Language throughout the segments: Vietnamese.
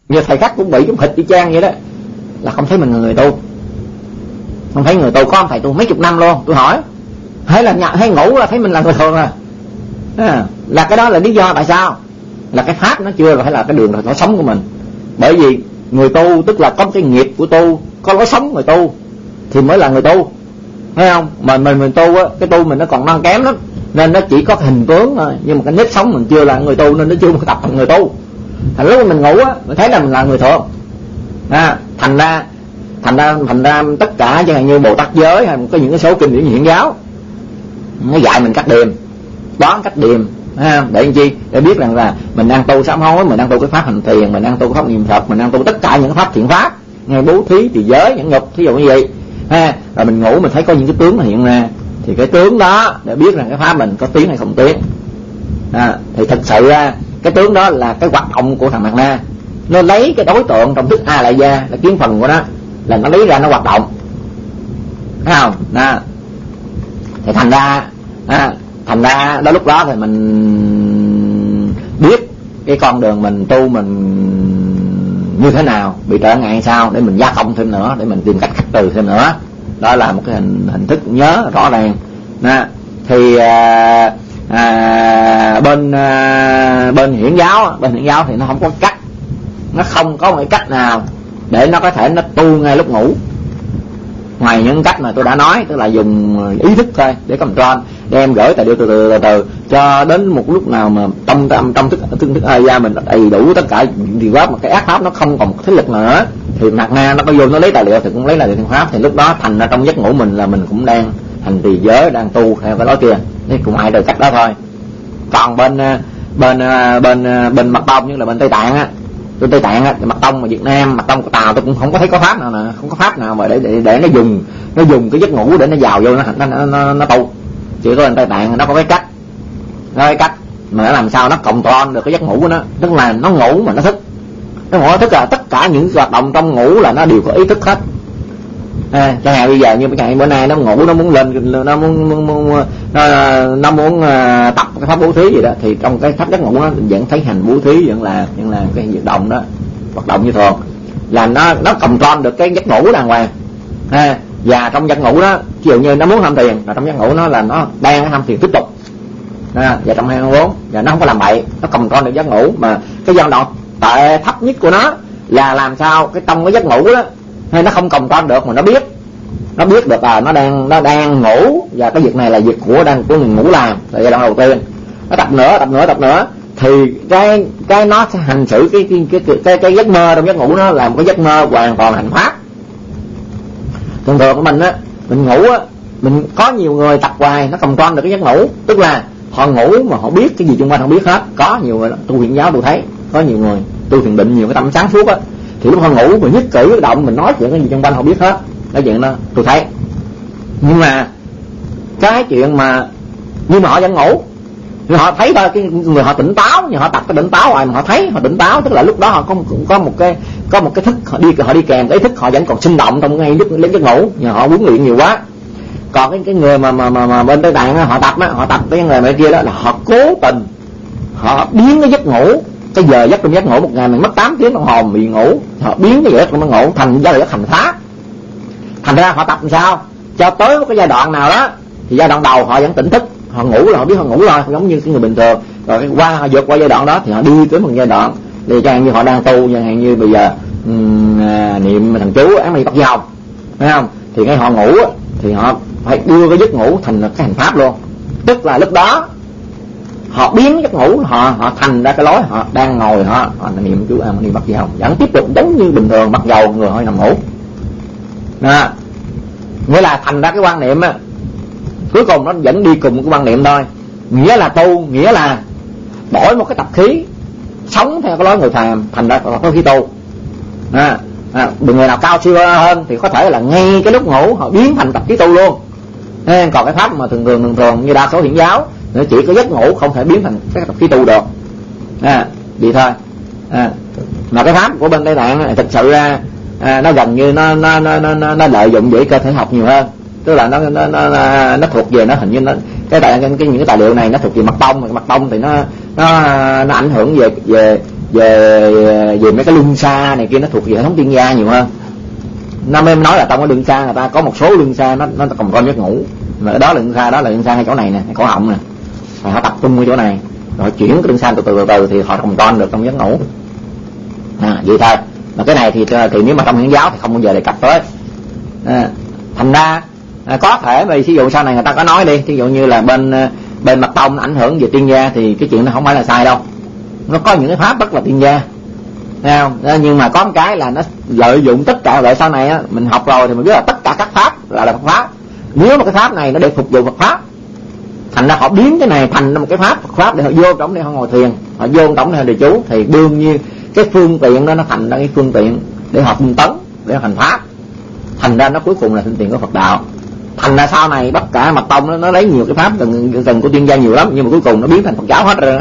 Như thầy khác cũng bị giống thịt y chang vậy đó, là không thấy mình là người tu. Không thấy người tu. Có thầy tu mấy chục năm luôn, tôi hỏi hay ngủ là thấy mình là người thường là cái đó là lý do tại sao? Là cái pháp nó chưa phải là cái đường lối sống của mình. Bởi vì người tu tức là có cái nghiệp của tu, có lối sống người tu thì mới là người tu, thấy không? Mà mình tu á, cái tu mình nó còn non kém lắm, nên nó chỉ có hình tướng thôi, nhưng mà cái nếp sống mình chưa là người tu, nên nó chưa tập thành người tu. Thành lúc mình ngủ á, mình thấy là mình là người thường. Thành ra tất cả chẳng hạn như Bồ Tát giới hay có những cái số kinh điển Hiển giáo nó dạy mình cách điềm, đoán cách điềm, để làm chi? Để biết rằng là mình đang tu sám hối, mình đang tu cái pháp hành thiền, mình đang tu cái pháp niệm Phật, mình đang tu tất cả những pháp thiện pháp, ngay bố thí, trì giới, nhẫn nhục, thí dụ như vậy. Rồi mình ngủ mình thấy có những cái tướng nó hiện ra, thì cái tướng đó để biết rằng cái pháp mình có tiến hay không tiến. Thì thực sự ra cái tướng đó là cái hoạt động của thằng Mạt Na. Nó lấy cái đối tượng trong thức A Lại Gia là kiến phần của nó, là nó lấy ra nó hoạt động, thấy không? Thì thành ra đó lúc đó thì mình biết cái con đường mình tu mình như thế nào, bị trở ngại sao, để mình gia công thêm nữa, để mình tìm cách khắc trừ thêm nữa. Đó là một cái hình thức nhớ rõ ràng. Thì bên Hiển giáo thì nó không có cách, nó không có một cái cách nào để nó có thể nó tu ngay lúc ngủ, ngoài những cách mà tôi đã nói, tức là dùng ý thức thôi để control, đem gửi tài liệu từ từ cho đến một lúc nào mà trong thức A mình đầy đủ tất cả thì pháp, mà cái ác pháp nó không còn thế lực nữa, thì Mạt Na nó có vô nó lấy tài liệu thì cũng lấy là thiện pháp, thì lúc đó thành ra trong giấc ngủ mình là mình cũng đang hành trì giới, đang tu theo cái lối kia. Thế cũng ai đời cách đó thôi. Còn bên Mật Tông như là bên Tây Tạng á, Mật Tông mà Việt Nam, Mật Tông của Tàu tôi cũng không có thấy có pháp nào nè, không có pháp nào mà để nó dùng cái giấc ngủ để nó vào vô nó tu. Chỉ có bên Tây Tạng nó có cái cách mà nó làm sao nó control được cái giấc ngủ của nó, tức là nó ngủ mà nó thức. Nó ngủ thức là tất cả những hoạt động trong ngủ là nó đều có ý thức hết. Chẳng hạn bây giờ như bữa nay nó ngủ, nó muốn lên, nó muốn tập cái pháp bố thí gì đó, thì trong cái pháp giấc ngủ nó vẫn thấy hành bố thí, vẫn là cái việc động đó, hoạt động như thường, là nó control được cái giấc ngủ đàng hoàng. Và trong giấc ngủ đó, ví dụ như nó muốn tham thiền, là trong giấc ngủ nó là nó đang tham thiền tiếp tục. Và trong 24 và nó không có làm bậy, nó control được giấc ngủ. Mà cái giai đoạn tệ thấp nhất của nó là làm sao cái trong cái giấc ngủ đó, hay nó không control được mà nó biết được là nó đang ngủ, và cái việc này là việc của người ngủ làm, là giai đoạn đầu tiên. Nó tập nữa thì cái nó sẽ hành xử cái giấc mơ trong giấc ngủ, nó là một cái giấc mơ hoàn toàn hành pháp. Thường của mình á, mình ngủ á, mình có nhiều người tập hoài nó control được cái giấc ngủ, tức là họ ngủ mà họ biết cái gì xung quanh họ biết hết. Có nhiều người tu Hiển giáo tôi thấy có nhiều người tu thiền định nhiều cái tâm sáng suốt á, thì lúc họ ngủ mình nhất cử động mình nói chuyện cái gì xung quanh họ biết hết. Cái chuyện đó tôi thấy. Nhưng mà cái chuyện mà nhưng mà họ vẫn ngủ, thì họ thấy thôi, cái người họ tỉnh táo, nhưng họ tập cái tỉnh táo rồi mà họ thấy họ tỉnh táo, tức là lúc đó họ có một cái thức, họ đi kèm cái thức, họ vẫn còn sinh động trong ngay lúc lên giấc ngủ, nhưng họ huấn luyện nhiều quá. Còn cái người mà bên Tây Tạng họ tập cái người mà kia đó là họ cố tình họ biến cái giấc ngủ, cái giờ giấc trong giấc ngủ một ngày mình mất 8 tiếng đồng hồ bị ngủ, họ biến cái giờ giấc trong ngủ thành giờ giấc hành pháp. Thành ra họ tập làm sao cho tới một cái giai đoạn nào đó, thì giai đoạn đầu họ vẫn tỉnh thức, họ ngủ là họ biết họ ngủ rồi, giống như cái người bình thường. Rồi họ vượt qua giai đoạn đó thì họ đi tới một giai đoạn, thì chẳng hạn như họ đang tu, chẳng hạn như bây giờ niệm thần chú án mây bắt dòng, thấy không? Thì ngay họ ngủ thì họ phải đưa cái giấc ngủ thành cái hành pháp luôn, tức là lúc đó họ biến giấc ngủ họ thành ra cái lối họ đang ngồi họ niệm chú án mây bắt dòng, vẫn tiếp tục giống như bình thường, mặc dầu người họ nằm ngủ. Đó. Nghĩa là thành ra cái quan niệm á, cuối cùng nó vẫn đi cùng cái quan niệm thôi. Nghĩa là tu, nghĩa là đổi một cái tập khí, sống theo cái lối người phàm, thành ra có khí tu. Người nào cao siêu hơn thì có thể là ngay cái lúc ngủ họ biến thành tập khí tu luôn. Còn cái pháp mà thường như đa số Hiển giáo, nó chỉ có giấc ngủ không thể biến thành cái tập khí tu được. Vậy thôi. Mà cái pháp của bên Tây Tạng thực sự ra nó gần như nó lợi dụng về cơ thể học nhiều hơn, tức là nó thuộc về, nó hình như nó những cái tài liệu này nó thuộc về Mật Tông thì nó ảnh hưởng về về mấy cái luân xa này kia nó thuộc về hệ thống tiên gia nhiều hơn. Nó mới nói là trong cái luân xa người ta có một số luân xa nó còn con giấc ngủ, mà đó là luân xa ngay chỗ này nè, cổ họng nè, rồi họ tập trung ở chỗ này, rồi chuyển cái luân xa từ từ thì họ còn con được trong giấc ngủ. Vậy thôi. Mà cái này thì nếu mà trong Hiến giáo thì không bao giờ đề cập tới. Thành ra có thể mà ví dụ sau này người ta có nói đi, ví dụ như là bên Mật Tông ảnh hưởng về tiên gia thì cái chuyện nó không phải là sai đâu. Nó có những cái pháp rất là tiên gia, thấy không? Nhưng mà có một cái là nó lợi dụng tất cả. Vậy sau này á, mình học rồi thì mình biết là tất cả các pháp là Phật pháp. Nếu mà cái pháp này nó để phục vụ Phật pháp, thành ra họ biến cái này thành một cái pháp Phật pháp để họ vô trong để họ ngồi thiền, họ vô trong để họ đề chú, thì đương nhiên cái phương tiện đó nó thành ra cái phương tiện để họ tinh tấn, để họ hành pháp. Thành ra nó cuối cùng là phương tiện của Phật đạo. Thành ra sau này tất cả Mật Tông nó lấy nhiều cái pháp từng của tiên gia nhiều lắm, nhưng mà cuối cùng nó biến thành Phật giáo hết rồi.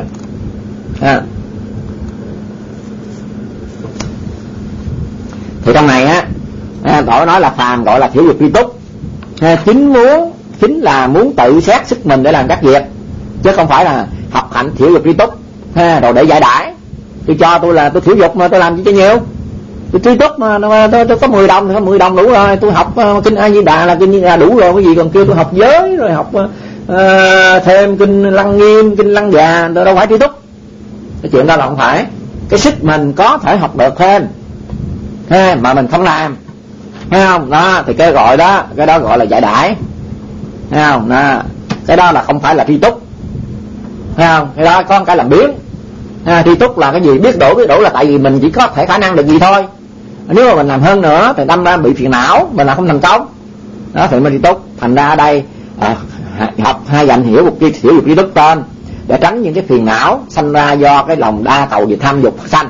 Thì trong này á, Tổ nói là phàm gọi là thiểu dục tri túc, chính là muốn tự xét sức mình để làm các việc, chứ không phải là học hạnh thiểu dục tri túc rồi để giải đãi. Tôi là tôi thiểu dục mà tôi làm gì cho nhiều, tôi tri túc mà tôi có 10 đồng thì có 10 đồng đủ rồi, tôi học kinh A Di Đà là kinh A đủ rồi, cái gì còn kêu tôi học giới rồi học thêm kinh Lăng Nghiêm, kinh Lăng Già, đâu phải tri túc. Cái chuyện đó là không phải. Cái sức mình có thể học được thêm mà mình không làm, thấy không? Đó thì cái đó gọi là giải đãi, thấy không? Đó, cái đó là không phải là tri túc, thấy không? Cái đó có một cái làm biến. Tri túc là cái gì? Biết đủ là tại vì mình chỉ có thể khả năng được gì thôi. Nếu mà mình làm hơn nữa thì đâm ra bị phiền não, mình là không thành công. Đó thì mới tri túc. Thành ra ở đây học hai dành hiểu dục tri túc tên để tránh những cái phiền não sanh ra do cái lòng đa cầu về tham dục sanh.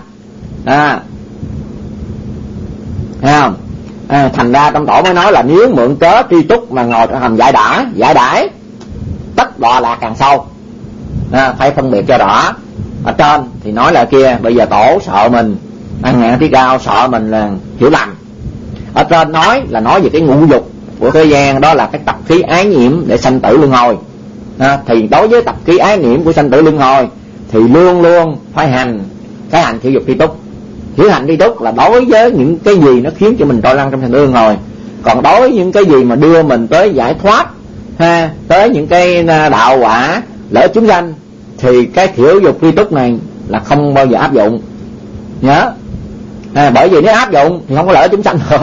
Thấy không? Thành ra trong Tổ mới nói là nếu mượn cớ tri túc mà ngồi trong hành giải đãi tất đọa lạc càng sâu. Phải phân biệt cho rõ. Ở trên thì nói là kia, bây giờ Tổ sợ mình ăn ngạn trí cao, sợ mình là hiểu lầm. Ở trên nói là nói về cái ngũ dục của thế gian, đó là cái tập khí ái nhiễm để sanh tử luân hồi. Thì đối với tập khí ái nhiễm của sanh tử luân hồi thì luôn luôn phải hành cái hành thiểu dục tri túc. Thiểu hành tri túc là đối với những cái gì nó khiến cho mình trôi lăn trong sanh tử luân hồi. Còn đối với những cái gì mà đưa mình tới giải thoát, tới những cái đạo quả lợi chúng sanh, thì cái thiểu dục tri túc này là không bao giờ áp dụng. Nhớ, bởi vì nếu áp dụng thì không có lợi chúng sanh được,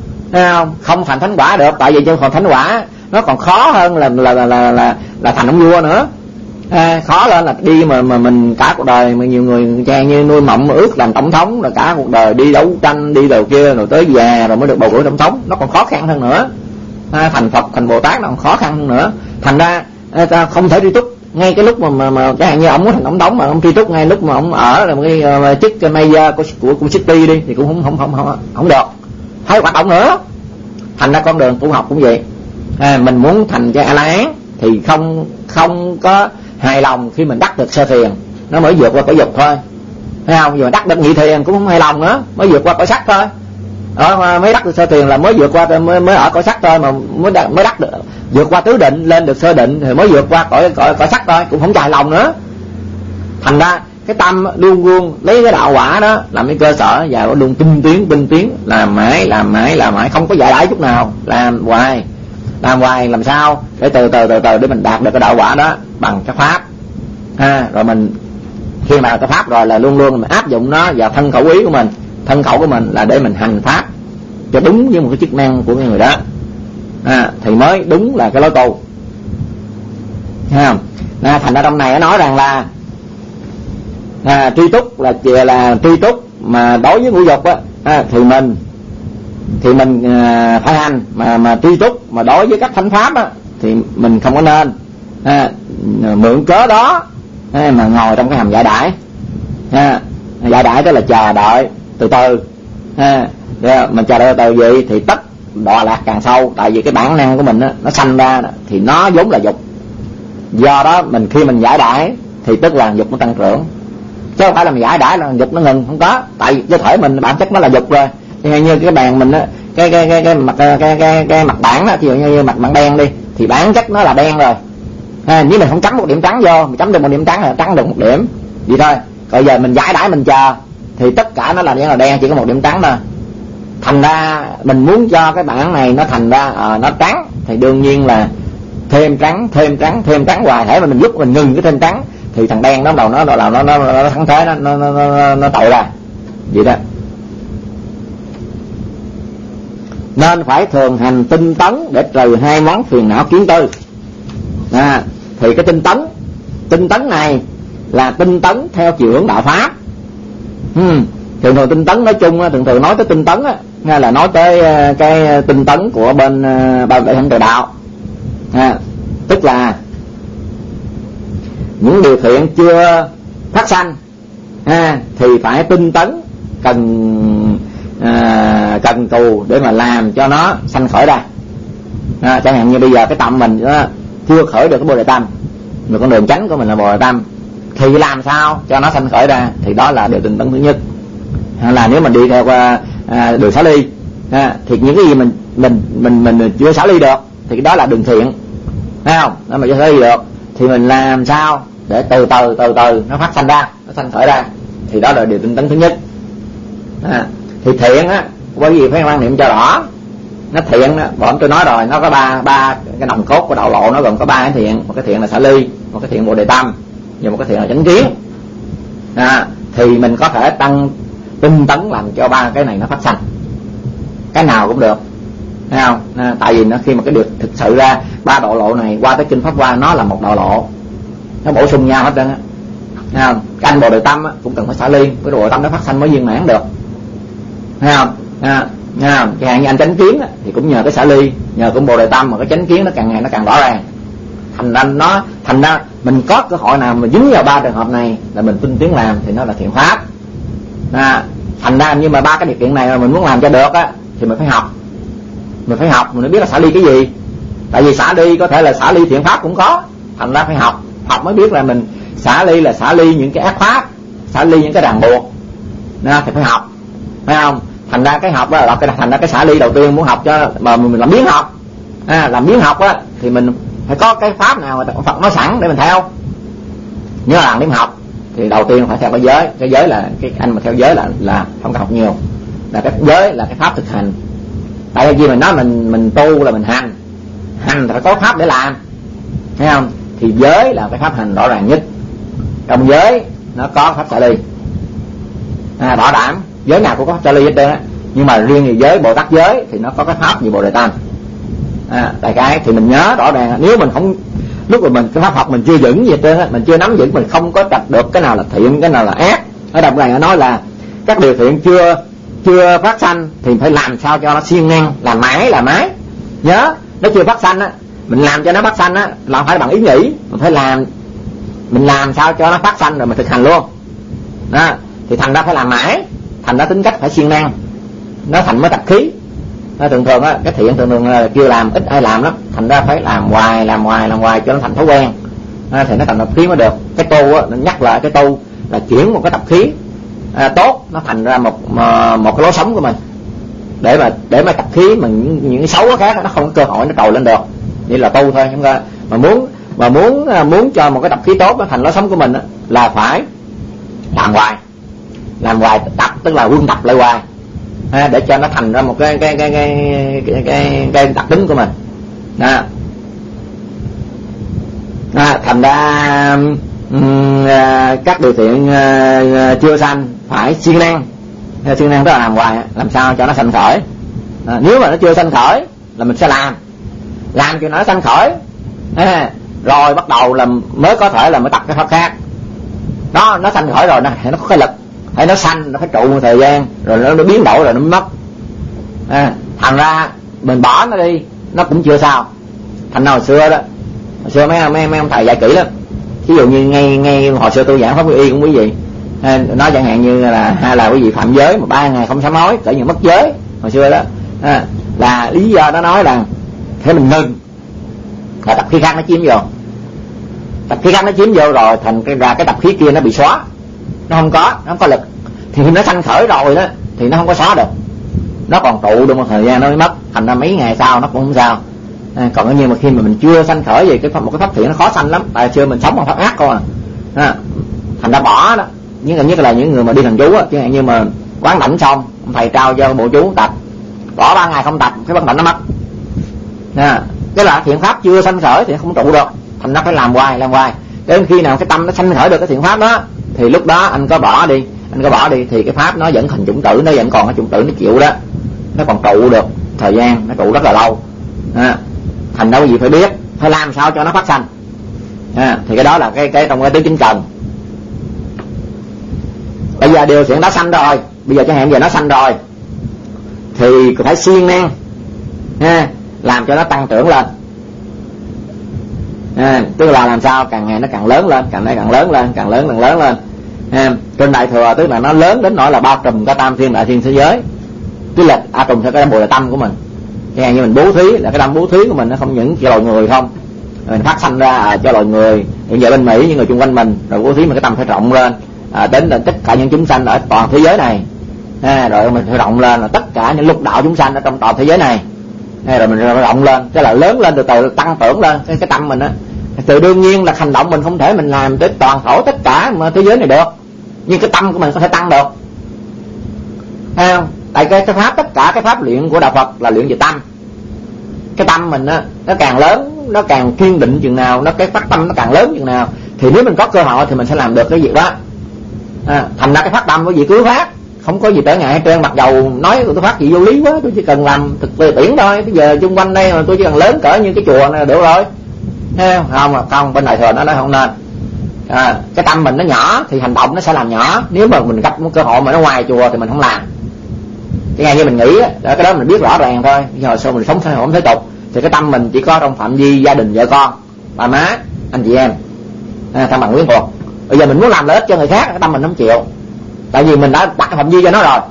không thành thánh quả được. Tại vì cho còn thánh quả nó còn khó hơn là thành ông vua nữa. Khó lên là đi mà mình cả cuộc đời mà nhiều người cha như nuôi mộng ước làm tổng thống, rồi cả cuộc đời đi đấu tranh đi đầu kia, rồi tới già rồi mới được bầu cử tổng thống, nó còn khó khăn hơn nữa. Thành Phật thành Bồ Tát nó còn khó khăn hơn nữa. Thành ra ta không thể tri túc ngay cái lúc mà chẳng hạn như ông muốn thành tổng thống mà ông tri túc ngay lúc mà ông ở là cái chức cái mayor của city đi thì cũng không được, phải hoạt động nữa. Thành ra con đường tu học cũng vậy. Mình muốn thành cái A-la-hán thì không có hài lòng khi mình đắc được sơ thiền, nó mới vượt qua cõi dục thôi, thấy không? Giờ đắc được nhị thiền cũng không hài lòng nữa, mới vượt qua cõi sắc thôi. Mới đắc được sơ thiền là mới vượt qua mới ở cõi sắc thôi, mà mới đắc được vượt qua tứ định lên được sơ định thì mới vượt qua cõi sắc thôi, cũng không hài lòng nữa. Thành ra cái tâm luôn luôn lấy cái đạo quả đó làm cái cơ sở và nó luôn tinh tiến làm mãi không có giải đãi chút nào, làm hoài làm sao để từ để mình đạt được cái đạo quả đó bằng cái pháp. Rồi mình khi mà cái pháp rồi là luôn luôn mình áp dụng nó vào thân khẩu ý của mình. Thân khẩu của mình là để mình hành pháp cho đúng với một cái chức năng của người đó, thì mới đúng là cái lối tu. Thành ra trong này nó nói rằng là tri túc là tri túc mà đối với ngũ dục thì mình phải hành, mà tri túc mà đối với các thánh pháp thì mình không có nên mượn cớ đó mà ngồi trong cái hầm giải đãi. Giải đãi đó là chờ đợi từ từ. Mình chờ đợi từ vậy thì tất đọa lạc càng sâu. Tại vì cái bản năng của mình nó sanh ra thì nó vốn là dục. Do đó khi mình giải đãi thì tức là dục nó tăng trưởng, chứ không phải là mình giải đãi là dục nó ngừng, không có. Tại vì cơ thể mình bản chất nó là dục rồi. Như cái bàn mình cái mặt bảng đó, ví dụ như mặt đen đi thì bản chất nó là đen rồi. Nếu mình không chấm một điểm trắng vô, mình chấm được một điểm trắng là trắng được một điểm vậy thôi. Rồi giờ mình giải đãi mình chờ thì tất cả nó là đen là đen, chỉ có một điểm trắng thôi. Thành ra mình muốn cho cái bảng này nó thành ra nó trắng thì đương nhiên là thêm trắng hoài. Thể mà mình giúp mình ngừng cái thêm trắng thì thằng đen nó đầu nó thắng thế, nó tội ra vậy đó. Nên phải thường hành tinh tấn để trừ hai món phiền não kiến tư. Thì cái tinh tấn này là tinh tấn theo chiều hướng đạo pháp. Thường tinh tấn nói chung, thường nói tới tinh tấn á, nghe là nói tới cái tinh tấn của bên Đại Hạnh Trời Đạo. Tức là những điều thiện chưa phát sanh thì phải tinh tấn cần cù để mà làm cho nó sanh khởi ra. Chẳng hạn như bây giờ cái tâm mình chưa khởi được cái Bồ Đề Tâm, mà con đường chánh của mình là Bồ Đề Tâm, thì làm sao cho nó sanh khởi ra, thì đó là điều tinh tấn thứ nhất. Là nếu mình đi theo đường xả ly thì những cái gì mình chưa xả ly được thì đó là đường thiện, thấy không? Nếu mà chưa xả ly được thì mình làm sao để từ từ nó phát sanh ra, nó sanh khởi ra, thì đó là điều tinh tấn thứ nhất. Thì thiện á, bởi vì phải quan niệm cho rõ. Nó thiện đó, bọn tôi nói rồi, nó có ba cái nòng cốt của đạo lộ, nó gồm có ba cái thiện. Một cái thiện là xả ly, một cái thiện Bồ Đề Tâm, và một cái thiện là chánh kiến. Thì mình có thể tăng tinh tấn làm cho ba cái này nó phát sanh, cái nào cũng được, thấy không? Tại vì nó khi mà cái được thực sự ra ba đạo lộ này qua tới kinh Pháp Hoa nó là một đạo lộ, nó bổ sung nhau hết trơn á. Cái anh Bồ Đề Tâm cũng cần phải xả ly, cái Bồ Đề Tâm nó phát sanh mới viên mãn được, thấy không? Chẳng hạn như anh chánh kiến thì cũng nhờ cái xả ly, nhờ cũng Bồ Đề Tâm mà cái chánh kiến nó càng ngày nó càng rõ ràng. Thành ra mình có cơ hội nào mà dính vào ba trường hợp này là mình tinh tiến làm thì nó là thiện pháp. Thành ra nhưng mà ba cái điều kiện này mà mình muốn làm cho được thì mình phải học, mình mới biết là xả ly cái gì. Tại vì xả ly có thể là xả ly thiện pháp cũng có, thành ra phải học mới biết là mình xả ly là xả ly những cái ác pháp, xả ly những cái ràng buộc, thì phải học, phải không? Thành ra cái học đó là thành ra cái xả ly đầu tiên muốn học cho mà mình làm biến học. Làm biến học thì mình phải có cái pháp nào mà Phật nói sẵn để mình theo. Nhớ là làm biến học thì đầu tiên phải theo cái giới là cái anh mà theo giới là không cần học nhiều, là cái giới là cái pháp thực hành. Tại vì mình nói mình tu là mình hành thì phải có pháp để làm, thấy không? Thì giới là cái pháp hành rõ ràng nhất. Trong giới nó có pháp xả ly, bảo đảm giới nào cũng có pháp xả ly hết trơn á. Nhưng mà riêng về giới Bồ Tát giới thì nó có cái pháp gì Bồ Đề Tâm. Đại cái thì mình nhớ rõ ràng, nếu mình không lúc mà mình cái pháp học mình chưa vững gì hết trơn á, mình chưa nắm vững, mình không có trạch được cái nào là thiện, cái nào là ác. Ở đọc này nói là các điều thiện chưa phát sanh thì phải làm sao cho nó siêng năng, làm mãi. Nhớ nó chưa phát sanh mình làm cho nó phát sanh là phải bằng ý nghĩ, mình làm sao cho nó phát sanh rồi mình thực hành luôn. Thì thành ra phải làm mãi, thành ra tính cách phải siêng năng, nó thành mới tập khí. Thường cái thiện thường là chưa làm, ít ai làm lắm, thành ra phải làm hoài cho nó thành thói quen, thì nó thành tập khí mới được. Cái tu nó nhắc lại cái tu là chuyển một cái tập khí tốt nó thành ra một cái lối sống của mình, để mà tập khí mà những cái xấu khác nó không có cơ hội nó trồi lên được. Vậy là tu thôi, chúng ta mà muốn cho một cái tập khí tốt nó thành lối sống của mình là phải làm hoài tập, tức là quân tập lại hoài, để cho nó thành ra một cái đặc tính của mình. Thành ra các điều thiện chưa sanh phải siêng năng tức là làm hoài, làm sao cho nó sanh khởi. Nếu mà nó chưa sanh khởi là mình sẽ làm cho nó sanh khởi, rồi bắt đầu là mới có thể là mới tập cái pháp khác. Đó, nó sanh khởi rồi nó có cái lực, hay nó sanh nó phải trụ một thời gian rồi nó biến đổi rồi nó mới mất. Thành ra mình bỏ nó đi nó cũng chưa sao. Thành ra hồi xưa mấy ông thầy dạy kỹ lắm. Ví dụ như ngay hồi xưa tôi giảng pháp y cũng quý vị nói chẳng hạn như là hay là quý vị phạm giới mà 3 ngày không sám hối cỡ như mất giới hồi xưa đó, là lý do nó nói rằng thế mình ngừng là tập khí khác nó chiếm vô, rồi thành cái tập khí kia nó bị xóa, nó không có lực. Thì khi nó sanh khởi rồi đó thì nó không có xóa được, nó còn trụ được một thời gian nó mới mất. Thành ra mấy ngày sau nó cũng không sao. Còn như mà khi mà mình chưa sanh khởi gì một cái pháp thiện nó khó sanh lắm, tại xưa mình sống bằng pháp ác thôi thành ra bỏ đó, nhất là những người mà đi thần chú á, chẳng hạn như mà quán đảnh xong thầy trao cho bộ chú tập, bỏ 3 ngày không tập cái bất đảnh nó mất. Cái là thiện pháp chưa sanh khởi thì không trụ được, thành nó phải làm hoài đến khi nào cái tâm nó sanh khởi được cái thiện pháp đó thì lúc đó anh có bỏ đi thì cái pháp nó vẫn thành chủng tử, nó vẫn còn cái chủng tử nó chịu đó, nó còn trụ được thời gian, nó trụ rất là lâu. Thành đâu gì phải biết phải làm sao cho nó phát sanh. Thì cái đó là cái trong cái tứ chính cần. Bây giờ điều kiện đã sanh rồi, bây giờ chẳng hạn giờ nó sanh rồi thì phải siêng năng làm cho nó tăng trưởng lên. Tức là làm sao càng ngày nó càng lớn lên, càng lớn lên. Trên đại thừa tức là nó lớn đến nỗi là bao trùm cả tam thiên đại thiên thế giới, tức là trùm theo cái bùi tâm của mình. Chẳng hạn như mình bố thí là cái tâm bố thí của mình nó không những cho loài người không, mình phát sanh ra cho loài người, hiện giờ bên Mỹ những người chung quanh mình, rồi bố thí mà cái tâm phải rộng lên đến là tất cả những chúng sanh ở toàn thế giới này. Rồi mình phải rộng lên là tất cả những lục đạo chúng sanh ở trong toàn thế giới này. Rồi mình rộng lên, tức là lớn lên từ từ tăng trưởng lên cái tâm mình á. Thì đương nhiên là hành động mình không thể mình làm tới toàn thể tất cả mà thế giới này được, nhưng cái tâm của mình có thể tăng được. Tại cái pháp, tất cả cái pháp luyện của đạo Phật là luyện về tâm. Cái tâm mình á, nó càng lớn, nó càng kiên định chừng nào, cái phát tâm nó càng lớn chừng nào, thì nếu mình có cơ hội thì mình sẽ làm được cái việc đó. Thành ra cái phát tâm của vị cứ phát, không có gì trở ngại hết trơn. Mặc dầu nói tôi phát gì vô lý quá, tôi chỉ cần làm thực về tiễn thôi. Bây giờ chung quanh đây mà tôi chỉ cần lớn cỡ như cái chùa này là được rồi. Không, bên đại thừa nó nói không nên. Cái tâm mình nó nhỏ thì hành động nó sẽ làm nhỏ. Nếu mà mình gặp một cơ hội mà nó ngoài chùa thì mình không làm. Chẳng hạn như mình nghĩ đó, cái đó mình biết rõ ràng thôi. Hồi sau mình sống không thế tục thì cái tâm mình chỉ có trong phạm vi gia đình, vợ con, bà má, anh chị em, thằng bằng quyến thuộc. Bây giờ mình muốn làm lợi ích cho người khác, cái tâm mình không chịu, tại vì mình đã đặt cái phạm vi cho nó rồi.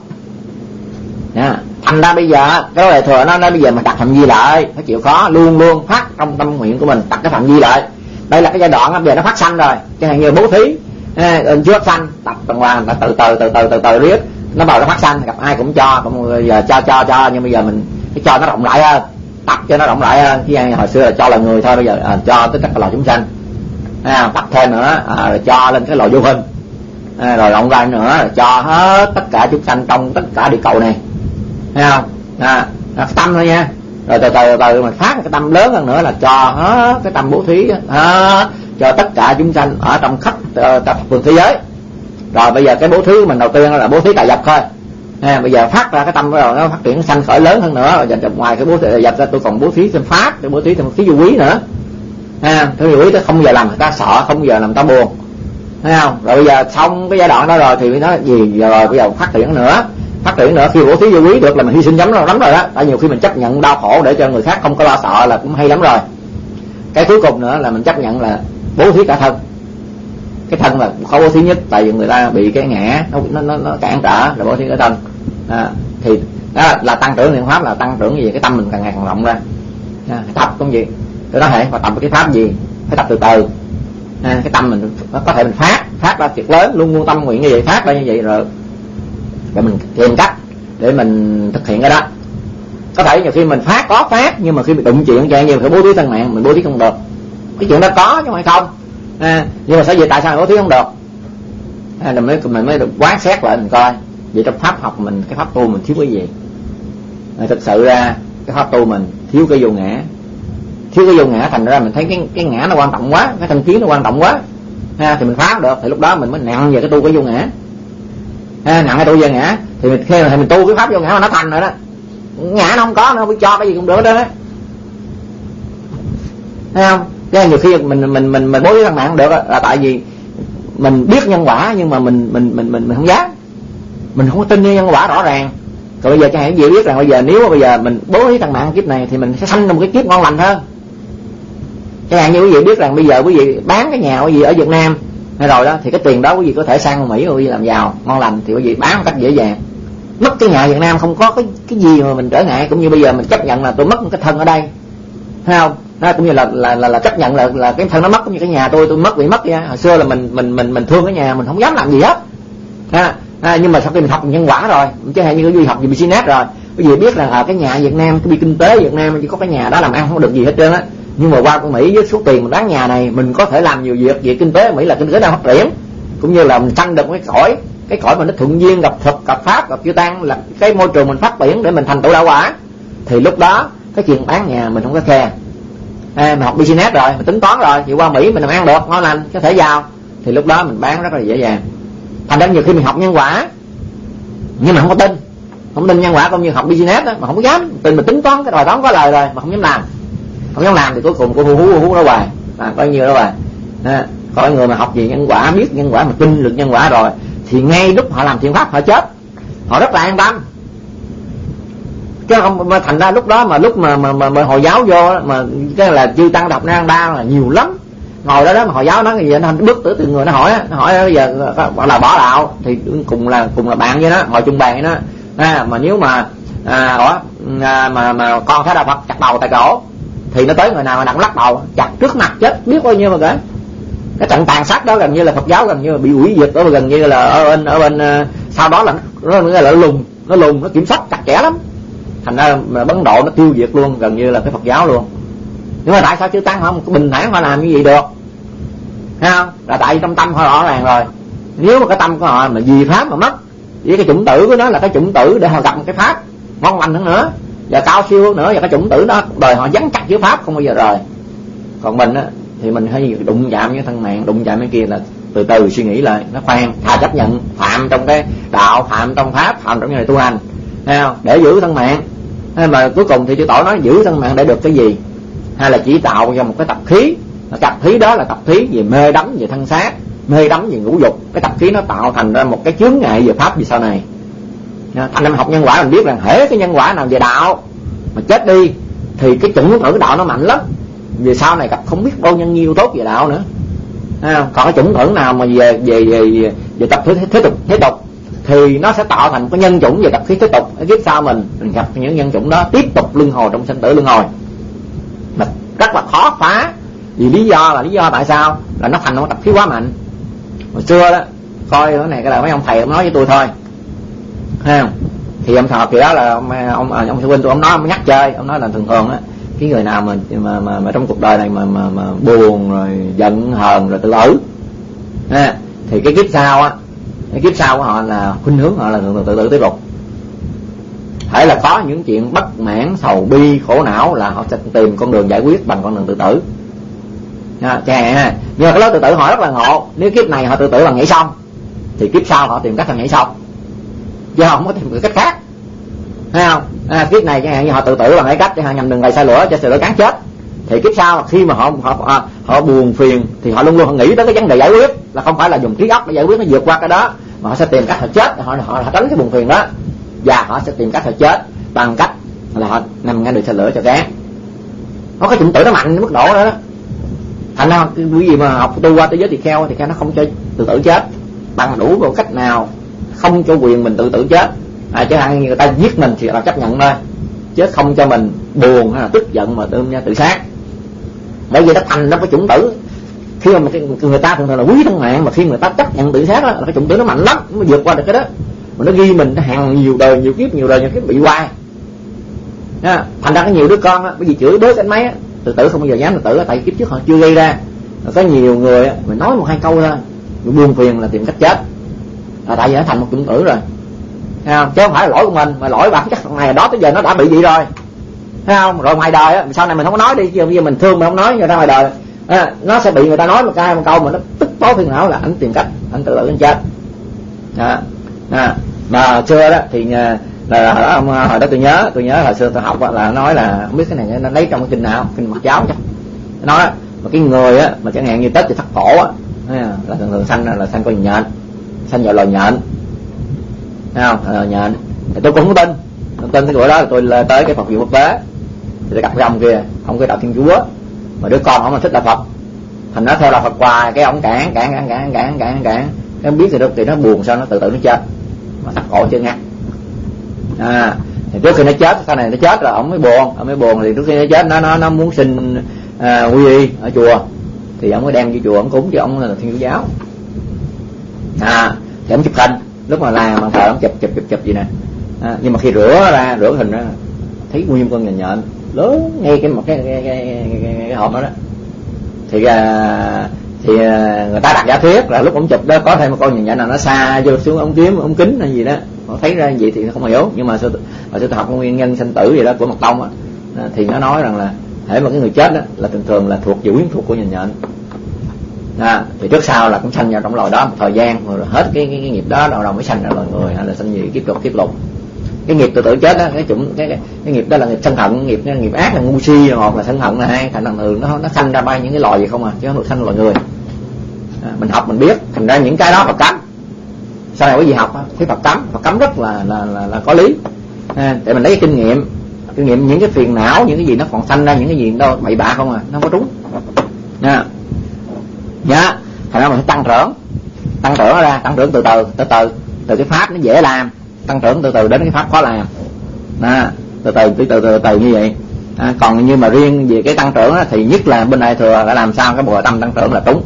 Thành ra bây giờ cái đại thừa nó bây giờ mình đặt phạm vi lại phải chịu khó, luôn phát trong tâm nguyện của mình đặt cái phạm vi lại. Đây là cái giai đoạn bây giờ nó phát sanh rồi, chẳng hạn như bố thí trước sanh tập đàng hoàng, từ từ riết nó vào nó phát sanh, gặp ai cũng cho, cũng giờ cho, nhưng bây giờ mình phải cho nó rộng rãi hơn, tập cho nó rộng rãi hơn. Chứ hồi xưa là cho là người thôi, bây giờ cho tất cả các loài chúng sanh, tập thêm nữa rồi cho lên cái loài vô hình, rồi rộng rãi nữa rồi cho hết tất cả chúng sanh trong tất cả địa cầu này, thấy không? Cái tâm thôi nha. Rồi từ từ mình phát cái tâm lớn hơn nữa là cho hết cái tâm bố thí cho tất cả chúng sanh ở trong khắp thập phương thế giới. Rồi bây giờ cái bố thí của mình đầu tiên là bố thí tài vật thôi. Bây giờ phát ra cái tâm rồi nó phát triển sanh khởi lớn hơn nữa. Rồi ngoài cái bố thí tài vật ra tôi còn bố thí thêm pháp, tôi bố thí thêm thí dụ quý nữa. Thí dụ quý tôi không giờ làm người ta sợ, không giờ làm ta buồn, thấy không? Rồi bây giờ xong cái giai đoạn đó rồi thì nó gì rồi bây giờ phát triển nữa. Khi bố thí vô quý được là mình hy sinh lắm rồi đó. Tại nhiều khi mình chấp nhận đau khổ để cho người khác không có lo sợ là cũng hay lắm rồi. Cái cuối cùng nữa là mình chấp nhận là bố thí cả thân. Cái thân là khó bố thí nhất, tại vì người ta bị cái ngã nó cản trở, là bố thí cả thân. Thì đó là tăng trưởng niệm pháp, là tăng trưởng gì cái tâm mình càng ngày càng rộng ra. Tập cũng gì tôi nói hệ và tập cái pháp gì phải tập từ từ. Cái tâm mình có thể mình phát ra thiệt lớn, luôn tâm nguyện như vậy, phát ra như vậy rồi mình tìm cách để mình thực hiện cái đó. Có thể nhiều khi mình có phát nhưng mà khi mình đụng chuyện chẳng như phải bố thí thân mạng mình bố thí không được. Cái chuyện đó có chứ không phải không. Nhưng mà sao vậy, tại sao mình bố thí không được? Mình mới được quán xét lại mình coi vậy trong pháp học mình, cái pháp tu mình thiếu cái gì. Thực sự ra cái pháp tu mình thiếu cái vô ngã, thành ra mình thấy cái ngã nó quan trọng quá, cái thân kiến nó quan trọng quá, thì mình phá được, thì lúc đó mình mới nặng về cái tu cái vô ngã. Nặng cái tu vô ngã thì mình tu cái pháp vô ngã mà nó thành rồi đó. Ngã nó không có, nó không biết cho cái gì cũng được đó, thấy không? Chứ nhiều khi mình bố thí thân mạng không được là tại vì mình biết nhân quả nhưng mà mình không dám, mình không có tin nhân quả rõ ràng. Còn bây giờ chẳng hạn gì biết rằng bây giờ nếu mà bây giờ mình bố thí thân mạng kiếp này thì mình sẽ sanh ra một cái kiếp ngon lành hơn. Chẳng hạn như quý vị biết rằng bây giờ quý vị bán cái nhà quý vị ở Việt Nam hay rồi đó, thì cái tiền đó quý vị có thể sang Mỹ quý vị làm giàu ngon lành, thì quý vị bán một cách dễ dàng. Mất cái nhà Việt Nam không có cái gì mà mình trở ngại, cũng như bây giờ mình chấp nhận là tôi mất cái thân ở đây, thấy không? Nó cũng như là chấp nhận là cái thân nó mất, cũng như cái nhà tôi mất bị mất nha. Hồi xưa là mình thương cái nhà, mình không dám làm gì hết. Nhưng mà sau khi mình học nhân quả rồi, chứ hay như cái duy học gì business rồi, quý vị biết là cái nhà Việt Nam, cái kinh tế Việt Nam chỉ có cái nhà đó làm ăn không được gì hết trơn á. Nhưng mà qua Mỹ với số tiền mình bán nhà này, mình có thể làm nhiều việc. Về kinh tế Mỹ là kinh tế đang phát triển, cũng như là mình sanh được cái cõi mà nó thuận duyên gặp Phật, gặp Pháp, gặp chư Tăng, là cái môi trường mình phát triển để mình thành tựu đạo quả, thì lúc đó cái chuyện bán nhà mình không có khe. Mình học business rồi, mình tính toán rồi, thì qua Mỹ mình làm ăn được ngon lành, có thể vào, thì lúc đó mình bán rất là dễ dàng. Thành ra nhiều khi mình học nhân quả nhưng mà không có không tin nhân quả, cũng như học business đó, mà không có dám tin, mình tính toán cái bài toán có lời rồi mà không dám làm thì cuối cùng cô hú đó hoài, coi như đó hoài. Coi người mà học gì nhân quả, biết nhân quả, mà tin được nhân quả rồi thì ngay lúc họ làm thiện pháp họ chết, họ rất là an tâm. Chứ không mà thành ra lúc đó mà lúc mà Hồi giáo vô mà cái là chư Tăng đọc Nang Đa là nhiều lắm, ngồi đó mà Hồi giáo nói cái gì anh bước tới từng người nó hỏi bây giờ là bỏ đạo thì cùng là bạn với nó, ngồi chung bàn với nó. Mà nếu mà con thấy đạo Phật chặt đầu tại cổ thì nó tới người nào mà đặt lắc đầu chặt trước mặt chết biết bao nhiêu mà kể. Cái trận tàn sát đó gần như là Phật giáo gần như là bị hủy diệt đó, gần như là ở bên sau đó là nó lùng nó kiểm soát chặt chẽ lắm. Thành ra Ấn Độ nó tiêu diệt luôn, gần như là cái Phật giáo luôn. Nhưng mà tại sao chư Tăng không bình thản họ làm như vậy được? Thấy không? Là tại vì trong tâm họ rõ ràng rồi. Nếu mà cái tâm của họ mà vì pháp mà mất, với cái chủng tử của nó là cái chủng tử để họ gặp một cái pháp ngon lành hơn nữa và cao siêu hơn nữa, và cái chủng tử đó đời họ dán chặt với pháp không bao giờ rời. Còn mình á thì mình hay đụng chạm với thân mạng, đụng chạm với kia là từ từ suy nghĩ lại, nó khoan, thà chấp nhận phạm trong cái đạo, phạm trong pháp, phạm trong cái này tu hành, thấy không? Để giữ thân mạng. Mà cuối cùng thì chư Tổ nói giữ thân mạng để được cái gì? Hay là chỉ tạo ra một cái tập khí, tập khí đó là tập khí về mê đắm về thân xác, mê đắm về ngũ dục. Cái tập khí nó tạo thành ra một cái chướng ngại về pháp gì sau này. Thành ra học nhân quả mình biết rằng hễ cái nhân quả nào về đạo mà chết đi thì cái chủng tử đạo nó mạnh lắm, về sau này gặp không biết bao nhân nhiêu tốt về đạo nữa. Còn cái chủng tử nào mà về tập khí thế tục thì nó sẽ tạo thành cái nhân chủng về tập khí thế tục. Ở kiếp sau mình gặp những nhân chủng đó tiếp tục luân hồi trong sinh tử luân hồi mà rất là khó phá. Vì lý do tại sao là nó thành một tập khí quá mạnh. Hồi xưa đó coi cái này cái là mấy ông thầy ông nói với tôi thôi, thấy không? Thì ông thọ thì đó là ông sư huynh tôi, ông nói, ông nhắc chơi, ông nói là thường á cái người nào mà trong cuộc đời này mà buồn rồi giận hờn rồi tự tử thì cái kiếp sau của họ là khuynh hướng họ là thường tự tử tiếp tục. Phải là có những chuyện bất mãn, sầu bi, khổ não là họ sẽ tìm con đường giải quyết bằng con đường tự tử. Nhưng mà cái lối tự tử họ rất là ngộ. Nếu kiếp này họ tự tử bằng nhảy sông thì kiếp sau họ tìm cách là nhảy sông, chứ không có tìm cách khác, thấy không? Kiếp này chẳng hạn như họ tự tử bằng cái cách nhằm đừng gầy sai lửa cho sợi lửa cán chết, thì kiếp sau khi mà họ buồn phiền thì họ luôn luôn họ nghĩ tới cái vấn đề giải quyết, là không phải là dùng trí óc để giải quyết, nó vượt qua cái đó, mà họ sẽ tìm cách họ chết, họ tránh cái buồn phiền đó, và họ sẽ tìm cách họ chết bằng cách là họ nằm ngay đường sợi lửa cho cán. Có cái chủng tử nó mạnh đến mức độ đó đó. Thành ra cái gì mà học tu qua tới giới tỳ kheo thì nó không cho tự tử chết bằng đủ một cách nào, không cho quyền mình tự tử chết. Chứ hạn như người ta giết mình thì là chấp nhận thôi, chứ không cho mình buồn hay là tức giận mà tự sát. Bởi vì nó thành nó cái chủng tử. Khi mà người ta thường là quý thân mạng, mà khi người ta chấp nhận tự sát đó, là cái chủng tử nó mạnh lắm, nó mới vượt qua được cái đó. Mà nó ghi mình hàng nhiều đời nhiều kiếp bị hoài. Thành ra có nhiều đứa con á, bởi vì chửi bới cái máy á, tự tử không bao giờ dám tự tử, tại kiếp trước họ chưa gây ra. Có nhiều người á, mình nói một hai câu thôi, buồn phiền là tìm cách chết, là tại vì nó thành một chủng tử rồi, thấy không? Chứ không phải là lỗi của mình, mà lỗi bản chất ngày đó tới giờ nó đã bị vậy rồi, thấy không? Rồi ngoài đời á, sau này mình không có nói đi, chứ bây giờ mình thương mình không nói, người ta ngoài đời nó sẽ bị người ta nói một câu mà nó tức tối phiền não, là anh tìm cách anh tự tử anh chết. Mà xưa đó thì là hồi đó tôi nhớ hồi xưa tôi học là nói là không biết cái này nó lấy trong cái kinh nào, kinh Mật giáo chắc nói mà cái người á mà chẳng hạn như Tết thì thắt cổ á là thường sanh là sanh con nhện, sanh vào loài nhện, thấy không? Nhện thì tôi cũng không tin cái gọi đó, là tôi tới cái Phật viện quốc tế thì tôi gặp cái ông kia, ông cái đạo Thiên Chúa, mà đứa con ông là thích đạo Phật, thành nó theo đạo Phật hoài, cái ông cản em biết thì nó buồn, sao nó tự tử nó chết mà thắt cổ chưa ngắt. Thì trước khi nó chết, sau này nó chết rồi ông mới buồn thì trước khi nó chết nó muốn xin quy y ở chùa, thì ông mới đem vô chùa ông cúng, chứ ông là Thiên Chúa giáo. Thì ông chụp hình, lúc mà làm bàn thờ ông chụp gì nè. Nhưng mà khi rửa hình ra thấy nguyên con nhện lớn ngay cái hộp đó đó. Thì người ta đặt giả thuyết là lúc ông chụp đó có thêm một con nhìn nhận nào nó xa vô xuống ống kiếm ống kính hay gì đó, họ thấy ra vậy thì không hiểu. Nhưng mà sư học nguyên nhân sinh tử gì đó của Mật Tông á, thì nó nói rằng là hễ mà cái người chết đó là thường là thuộc về quyến thuộc của nhìn nhận, thì trước sau là cũng sanh vào trong loài đó một thời gian rồi hết cái nghiệp đó đầu mới sanh ra loài người, hay là sanh gì kiếp lục. Cái nghiệp tự tử chết đó, cái nghiệp đó là nghiệp sân hận, nghiệp ác là ngu si, một là sân hận là hai, thành thường nó sanh ra bay những cái loài gì không chứ không được sanh loài người. Mình học mình biết, thành ra những cái đó Phật cấm. Sau này quý vị học thấy Phật cấm rất là có lý, để mình lấy cái kinh nghiệm những cái phiền não, những cái gì nó còn sanh ra những cái gì đâu bậy bạ không nó không có trúng nha. Thành ra mình phải tăng trưởng ra, tăng trưởng từ cái pháp nó dễ làm, tăng trưởng từ từ đến cái pháp khó làm, từ từ như vậy. Còn như mà riêng về cái tăng trưởng đó, thì nhất là bên Đại Thừa đã làm sao cái Bồ Đề Tâm tăng trưởng là trúng.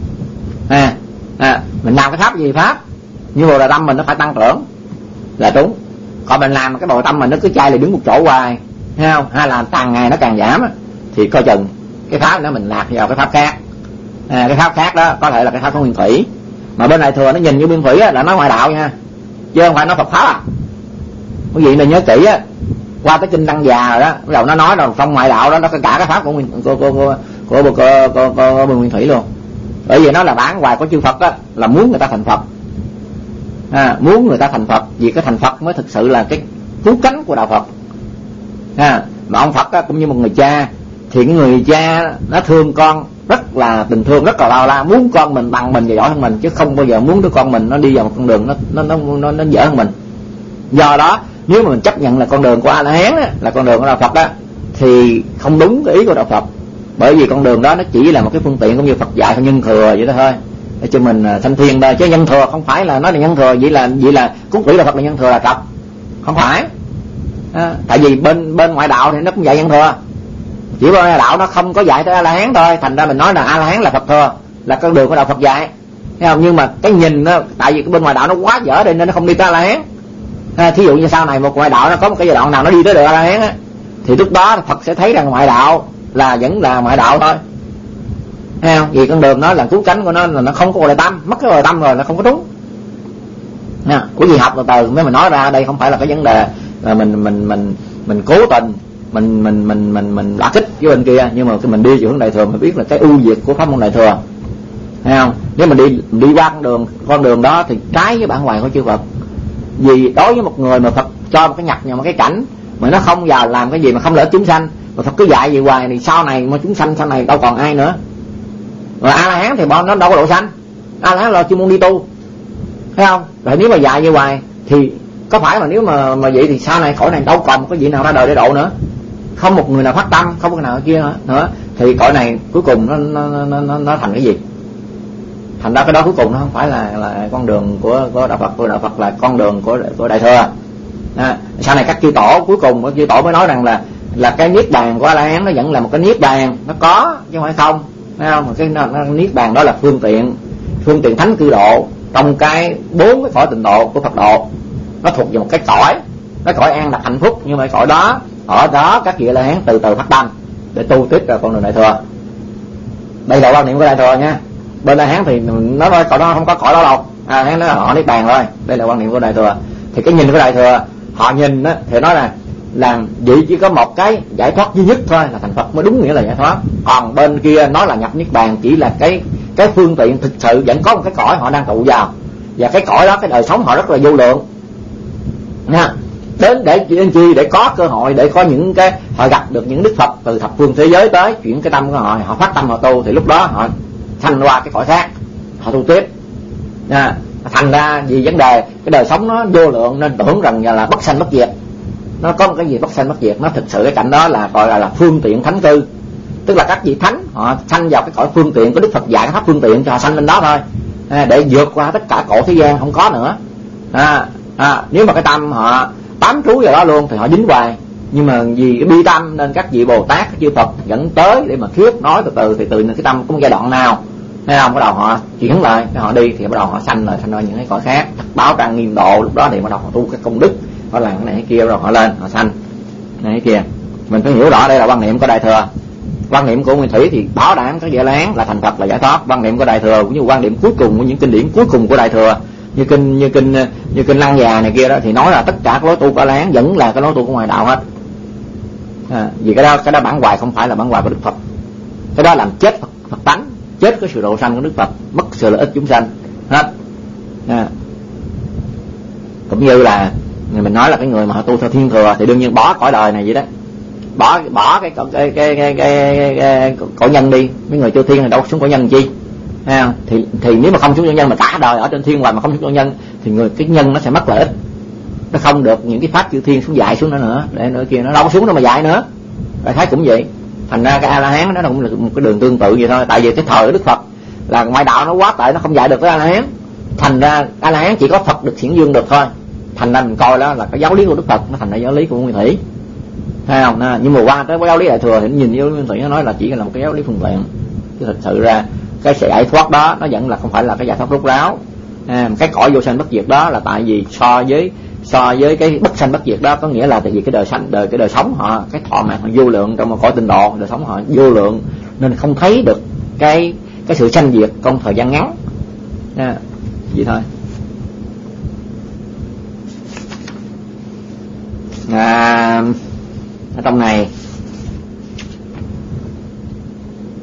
Mình làm cái pháp gì pháp như Bồ Đề Tâm mình nó phải tăng trưởng là trúng. Còn mình làm cái Bồ Đề Tâm mình nó cứ chai là đứng một chỗ hoài, thấy không? Hay là càng ngày nó càng giảm thì coi chừng cái pháp đó mình lạc vào cái pháp khác. Cái pháp khác đó có thể là cái pháp của Nguyên Thủy, mà bên Đại Thừa nó nhìn như Nguyên Thủy là nói ngoại đạo nha, chứ không phải nói Phật pháp. Quý vị nên nhớ kỹ á, qua cái kinh Đăng Già rồi đó, bắt đầu nó nói rồi trong ngoại đạo đó nó có cả cái pháp của Nguyên Thủy luôn. Bởi vì nó là bản hoài của chư Phật á, là muốn người ta thành Phật, muốn người ta thành Phật, vì cái thành Phật mới thực sự là cái cứu cánh của đạo Phật. Mà ông Phật á, cũng như một người cha, thì cái người cha nó thương con rất là tình thương, rất là bao la, muốn con mình bằng mình và giỏi hơn mình, chứ không bao giờ muốn đứa con mình nó đi vào một con đường nó dở hơn mình. Do đó nếu mà mình chấp nhận là con đường của A La Hán là con đường của đạo Phật đó, thì không đúng cái ý của đạo Phật. Bởi vì con đường đó nó chỉ là một cái phương tiện cũng như Phật dạy của nhân thừa vậy đó thôi, để cho mình sanh thiên thôi. Chứ nhân thừa không phải là nói là nhân thừa vậy là cúng quỷ đạo Phật là nhân thừa là cặp, không phải. Tại vì bên ngoại đạo thì nó cũng dạy nhân thừa, chỉ bên ngoại đạo nó không có dạy tới A La Hán thôi. Thành ra mình nói là A La Hán là Phật thừa, là con đường của đạo Phật dạy, thấy không? Nhưng mà cái nhìn đó, tại vì cái bên ngoại đạo nó quá dở nên nó không đi tới A La Hán. Thí dụ như sau này một ngoại đạo nó có một cái giai đoạn nào nó đi tới được A La Hán á, thì lúc đó Phật sẽ thấy rằng ngoại đạo là vẫn là ngoại đạo thôi, thấy không? Vì con đường nó là cứu cánh của nó là nó không có Bồ Đề Tâm, mất cái Bồ Đề Tâm rồi nó không có trúng. Quý vị học từ từ mới mình nói ra, đây không phải là cái vấn đề là mình cố tình mình đả kích với bên kia, nhưng mà khi mình đi hướng Đại Thừa mình biết là cái ưu việt của pháp môn Đại Thừa, thấy không? Nếu mình đi qua con đường đó thì trái với bản hoài của chư Phật. Vì đối với một người mà Phật cho một cái nhập vào một cái cảnh mà nó không vào làm cái gì mà không lợi chúng sanh, mà Phật cứ dạy vậy hoài thì sau này mà chúng sanh sau này đâu còn ai nữa. Rồi A La Hán thì bọn nó đâu có độ sanh, A La Hán là chuyên môn đi tu, thấy không? Rồi nếu mà dạy như hoài thì có phải mà nếu mà vậy thì sau này cõi này đâu còn có vị nào ra đời để độ nữa, không một người nào phát tâm, không có người nào kia nữa, thì cõi này cuối cùng nó thành cái gì? Thành ra cái đó cuối cùng nó không phải là con đường của đạo Phật. Của đạo Phật là con đường của Đại Thừa. Sau này các chư tổ cuối cùng các chư tổ mới nói rằng là cái niết bàn của A La Hán nó vẫn là một cái niết bàn, nó có chứ không phải không, thấy không? Cái niết bàn đó là phương tiện thánh cư độ trong cái 4 cái cõi tịnh độ của Phật độ. Nó thuộc về một cái cõi an lạc hạnh phúc, nhưng mà cái cõi đó ở đó các vị A La Hán từ từ phát tâm để tu tiếp ra con đường Đại Thừa. Đây là quan niệm của Đại Thừa nha. Bên A La Hán thì nó nói cõi đó không có cõi đó đâu, A La Hán nói họ niết bàn thôi. Đây là quan niệm của Đại Thừa. Thì cái nhìn của Đại Thừa, họ nhìn á thì nói là vị chỉ có một cái giải thoát duy nhất thôi là thành Phật mới đúng nghĩa là giải thoát. Còn bên kia nói là nhập niết bàn chỉ là cái phương tiện thực sự, vẫn có một cái cõi họ đang trụ vào, và cái cõi đó cái đời sống họ rất là vô lượng nha. Đến để chi? Để có cơ hội, để có những cái họ gặp được những đức Phật từ thập phương thế giới tới, chuyển cái tâm của họ phát tâm họ tu, thì lúc đó họ sanh qua cái cõi khác, họ tu tiếp nha. Thành ra vì vấn đề cái đời sống nó vô lượng nên tưởng rằng là bất sanh bất diệt, nó có một cái gì bất sanh bất diệt. Nó thực sự cái cảnh đó là gọi là phương tiện thánh cư, tức là các vị thánh họ sanh vào cái cõi phương tiện của Đức Phật dạy, cái pháp phương tiện cho họ sanh lên đó thôi, để vượt qua tất cả cõi thế gian không có nữa. Nếu mà cái tâm họ bám trú vào đó luôn thì họ dính hoài. Nhưng mà vì cái bi tâm nên các vị Bồ Tát, các chư Phật dẫn tới để mà thuyết nói từ từ, thì từ cái tâm có một giai đoạn nào, thấy không, bắt đầu họ chuyển lại, họ đi thì bắt đầu họ sanh ra những cái cõi khác, báo trang nghiêm độ. Lúc đó thì bắt đầu họ tu cái công đức, họ làm cái này cái kia, rồi họ lên họ sanh này cái kia. Mình phải hiểu rõ đây là quan niệm của Đại Thừa. Quan niệm của Nguyên Thủy thì bảo đảm cái A La Hán là thành Phật, là giải thoát. Quan niệm của Đại Thừa cũng như quan niệm cuối cùng của những kinh điển cuối cùng của Đại Thừa, như kinh Lăng Già này kia đó, thì nói là tất cả cái lối tu của A La Hán vẫn là cái lối tu của ngoại đạo hết. Vì cái đó bản hoài không phải là bản hoài của Đức Phật. Cái đó làm chết Phật tánh, chết cái sự độ sanh của Đức Phật, mất sự lợi ích chúng sanh hết. Cũng như là mình nói là cái người mà họ tu theo Thiên Thừa thì đương nhiên bỏ cõi đời này vậy đó, bỏ cái cõi nhân đi. Mấy người tu Thiên thì đâu xuống cõi nhân chi, thì nếu mà không xuống cõi nhân mà cả đời ở trên Thiên hoài mà không xuống cõi nhân thì cái nhân nó sẽ mất lợi ích, nó không được những cái pháp chư Thiên xuống dạy xuống nữa để nữa kia, nó đâu xuống đâu mà dạy nữa. Đại khái cũng vậy. Thành ra cái A La Hán nó cũng là một cái đường tương tự vậy thôi. Tại vì cái thời của Đức Phật là ngoại đạo nó quá tệ, nó không dạy được cái A La Hán. Thành ra A La Hán chỉ có Phật được hiển dương được thôi. Thành ra mình coi đó là cái giáo lý của Đức Phật, nó thành ra giáo lý của Nguyên Thủy, thấy không? Nhưng mà qua tới cái giáo lý Đại Thừa thì nhìn với Nguyên Thủy nó nói là chỉ là một cái giáo lý phương tiện, chứ thực sự ra cái sự giải thoát đó nó vẫn là không phải là cái giải thoát rốt ráo. Cái cõi vô sanh bất diệt đó là tại vì so với cái bất sanh bất diệt đó, có nghĩa là tại vì cái đời sống họ, cái thọ mạng họ vô lượng, trong một cõi tịnh độ đời sống họ vô lượng nên không thấy được cái sự sanh diệt trong thời gian ngắn. Vậy thôi. Ở trong này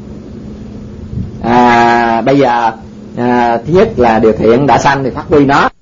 bây giờ thứ nhất là điều thiện đã sanh thì phát huy nó.